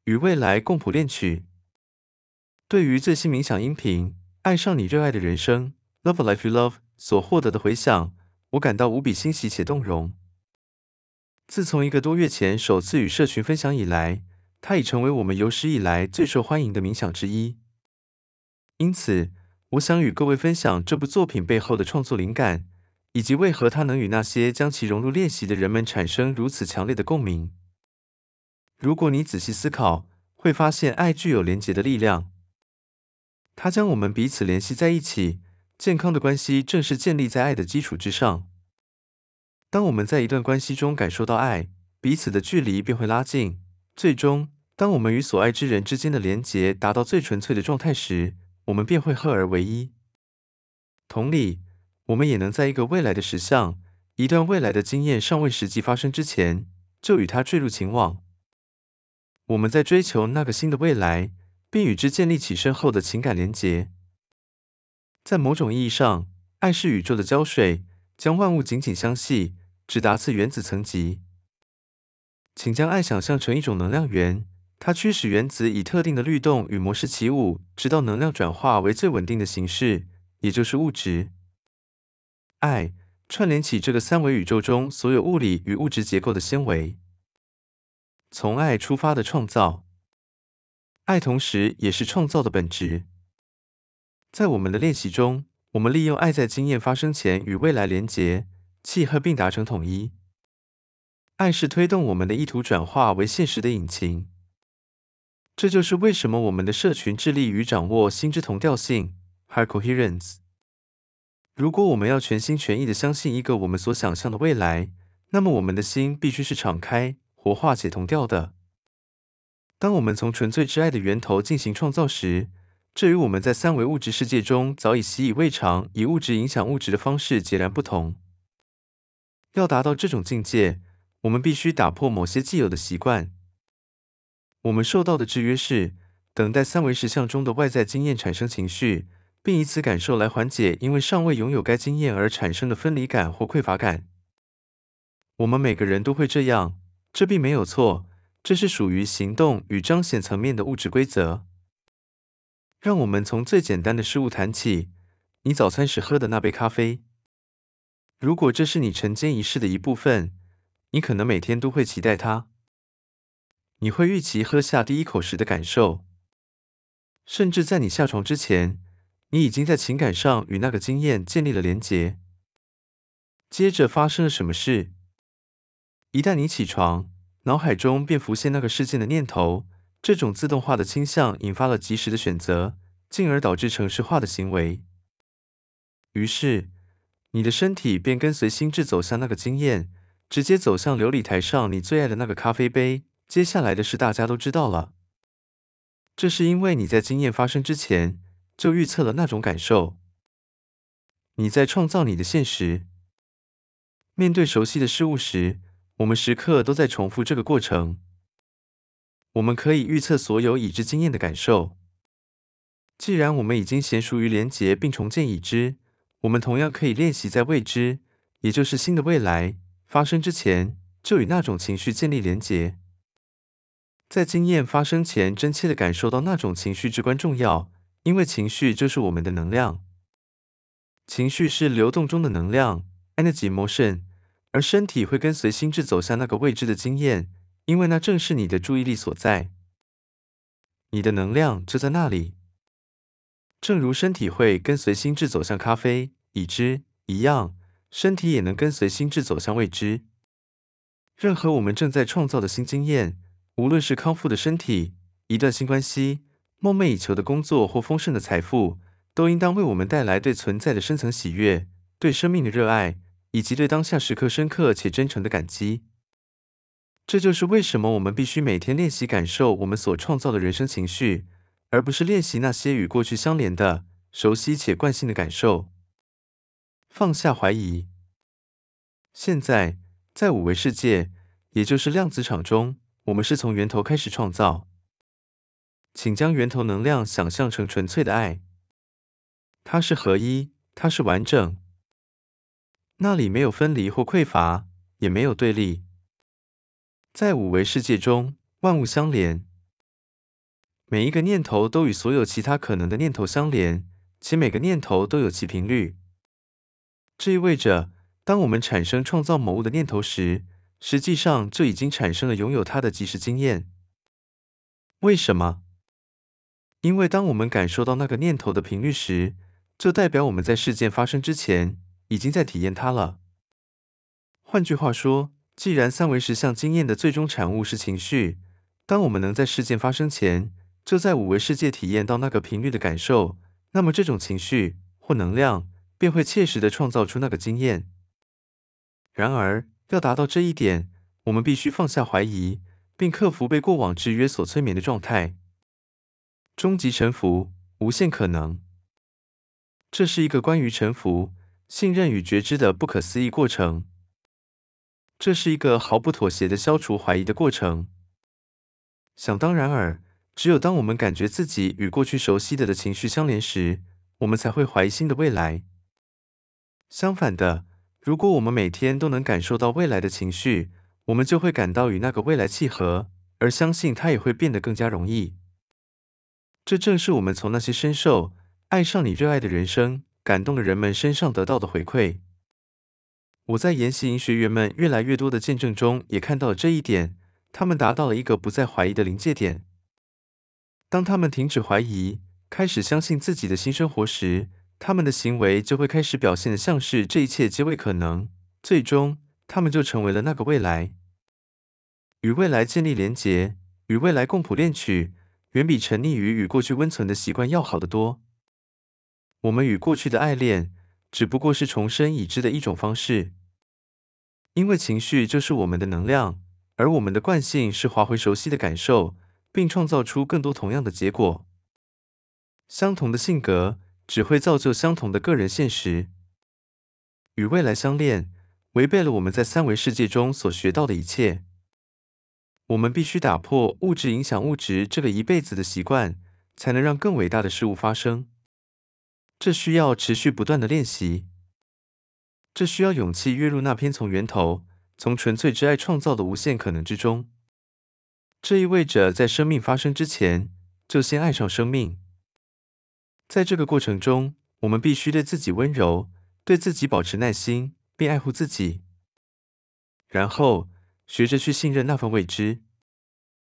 与未来共谱恋曲。对于最新冥想音频《爱上你热爱的人生》（Love a Life You Love） 所获得的回响，我感到无比欣喜且动容。自从1个多月前首次与社群分享以来，它已成为我们有史以来最受欢迎的冥想之一。因此，我想与各位分享这部作品背后的创作灵感，以及为何它能与那些将其融入练习的人们产生如此强烈的共鸣。如果你仔细思考，会发现爱具有连结的力量。它将我们彼此联系在一起，健康的关系正是建立在爱的基础之上。当我们在一段关系中感受到爱，彼此的距离便会拉近。最终，当我们与所爱之人之间的连结达到最纯粹的状态时，我们便会合而为一。同理，我们也能在一个未来的实相，一段未来的经验尚未实际发生之前，就与它坠入情网。我们在追求那个新的未来，并与之建立起深厚的情感连结。在某种意义上，爱是宇宙的胶水，将万物紧紧相系，直达次原子层级。请将爱想象成一种能量源，它驱使原子以特定的律动与模式起舞，直到能量转化为最稳定的形式，也就是物质。爱串联起这个三维宇宙中所有物理与物质结构的纤维。从爱出发的创造，爱同时也是创造的本质。在我们的练习中，我们利用爱在经验发生前与未来连结、契合并达成统一。爱是推动我们的意图转化为现实的引擎。这就是为什么我们的社群致力于掌握心之同调性 （Heart Coherence）。如果我们要全心全意地相信一个我们所想象的未来，那么我们的心必须是敞开、活化且同调的。当我们从纯粹之爱的源头进行创造时，这与我们在三维物质世界中早已习以为常以物质影响物质的方式截然不同。要达到这种境界，我们必须打破某些既有的习惯。我们受到的制约是，等待三维实相中的外在经验产生情绪，并以此感受来缓解因为尚未拥有该经验而产生的分离感或匮乏感。我们每个人都会这样，这并没有错，这是属于行动与彰显层面的物质规则。让我们从最简单的事物谈起，你早餐时喝的那杯咖啡。如果这是你晨间仪式的一部分，你可能每天都会期待它。你会预期喝下第一口时的感受，甚至在你下床之前，你已经在情感上与那个经验建立了连结。接着发生了什么事？一旦你起床，脑海中便浮现那个事件的念头，这种自动化的倾向引发了及时的选择，进而导致程式化的行为。于是，你的身体便跟随心智走向那个经验，直接走向流理台上你最爱的那个咖啡杯。接下来的事大家都知道了。这是因为你在经验发生之前，就预测了那种感受。你在创造你的现实。面对熟悉的事物时，我们时刻都在重复这个过程。我们可以预测所有已知经验的感受。既然我们已经娴熟于连结并重建已知，我们同样可以练习在未知，也就是新的未来发生之前，就与那种情绪建立连结。在经验发生前，真切地感受到那种情绪至关重要，因为情绪就是我们的能量。情绪是流动中的能量 （energy motion），而身体会跟随心智走向那个未知的经验，因为那正是你的注意力所在。你的能量就在那里。正如身体会跟随心智走向咖啡、已知一样，身体也能跟随心智走向未知。任何我们正在创造的新经验，无论是康复的身体、一段新关系、梦寐以求的工作或丰盛的财富，都应当为我们带来对存在的深层喜悦、对生命的热爱，以及对当下时刻深刻且真诚的感激。这就是为什么我们必须每天练习感受我们所创造的人生情绪，而不是练习那些与过去相连的、熟悉且惯性的感受。放下怀疑。现在，在五维世界，也就是量子场中，我们是从源头开始创造。请将源头能量想象成纯粹的爱，它是合一，它是完整。那里没有分离或匮乏，也没有对立。在五维世界中，万物相连。 每一个念头都与所有其他可能的念头相连，且每个念头都有其频率。这意味着，当我们产生创造某物的念头时，实际上就已经产生了拥有它的即时经验。为什么？因为当我们感受到那个念头的频率时，就代表我们在事件发生之前已经在体验它了。换句话说，既然三维实相经验的最终产物是情绪，当我们能在事件发生前就在五维世界体验到那个频率的感受，那么这种情绪或能量便会切实地创造出那个经验。然而，要达到这一点，我们必须放下怀疑，并克服被过往制约所催眠的状态。终极臣服，无限可能。这是一个关于臣服、信任与觉知的不可思议过程。这是一个毫不妥协的消除怀疑的过程。想当然尔，只有当我们感觉自己与过去熟悉的情绪相连时，我们才会怀疑新的未来。相反的，如果我们每天都能感受到未来的情绪，我们就会感到与那个未来契合，而相信它也会变得更加容易。这正是我们从那些深受爱上你热爱的人生感动的人们身上得到的回馈。我在研习营学员们越来越多的见证中也看到了这一点，他们达到了一个不再怀疑的临界点。当他们停止怀疑，开始相信自己的新生活时，他们的行为就会开始表现得像是这一切皆为可能，最终，他们就成为了那个未来。与未来建立连结，与未来共谱恋曲，远比沉溺于与过去温存的习惯要好得多。我们与过去的爱恋，只不过是重生已知的一种方式。因为情绪就是我们的能量，而我们的惯性是划回熟悉的感受，并创造出更多同样的结果。相同的性格只会造就相同的个人现实。与未来相恋，违背了我们在三维世界中所学到的一切。我们必须打破物质影响物质这个一辈子的习惯，才能让更伟大的事物发生。这需要持续不断的练习。这需要勇气跃入那片从源头、从纯粹之爱创造的无限可能之中。这意味着在生命发生之前，就先爱上生命。在这个过程中，我们必须对自己温柔，对自己保持耐心，并爱护自己。然后，学着去信任那份未知。